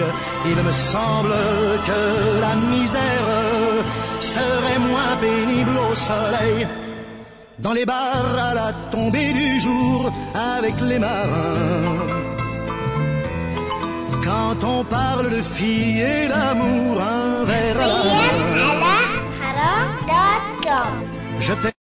Il me semble que la misère serait moins pénible au soleil, dans les bars à la tombée du jour avec les marins. Quand on parle de filles et d'amour, un verre à la main. Je